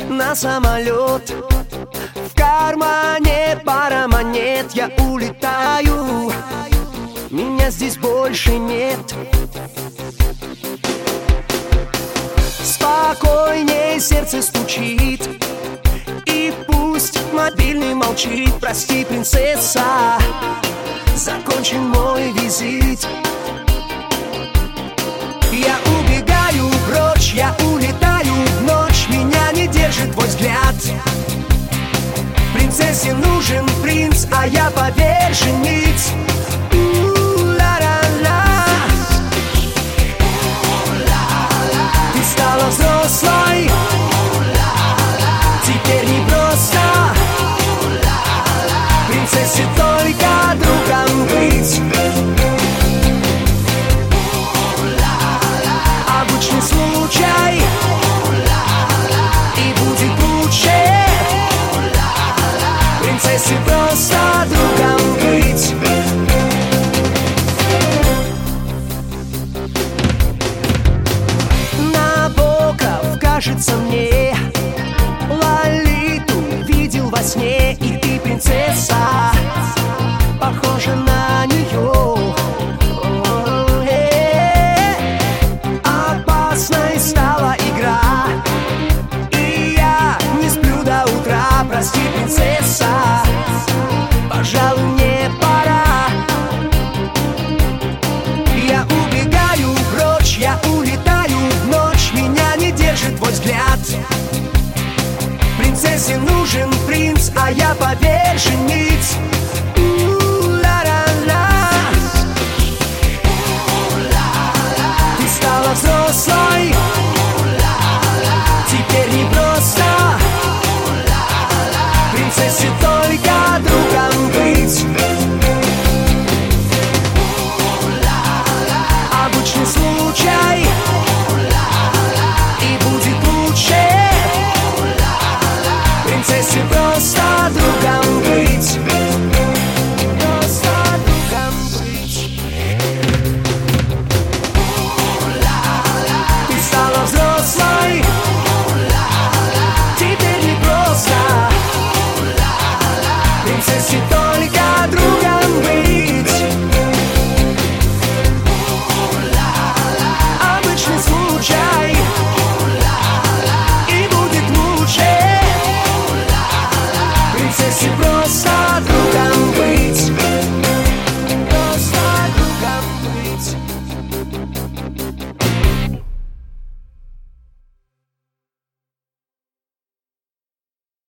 на самолет. В кармане пара монет, я улетаю, меня здесь больше нет. Спокойней сердце стучит, и пусть мобильный молчит. Прости, принцесса, закончен мой визит. Я убегаю прочь, я улетаю в ночь, меня не держит твой взгляд. Принцессе нужен принц, а я поверженец. Ты стала взрослой, теперь не просто принцессе только другом быть. Обычный случай, и будет лучше принцессе просто другом быть. Набоков, кажется мне, Лолиту видел во сне, и ты принцесса.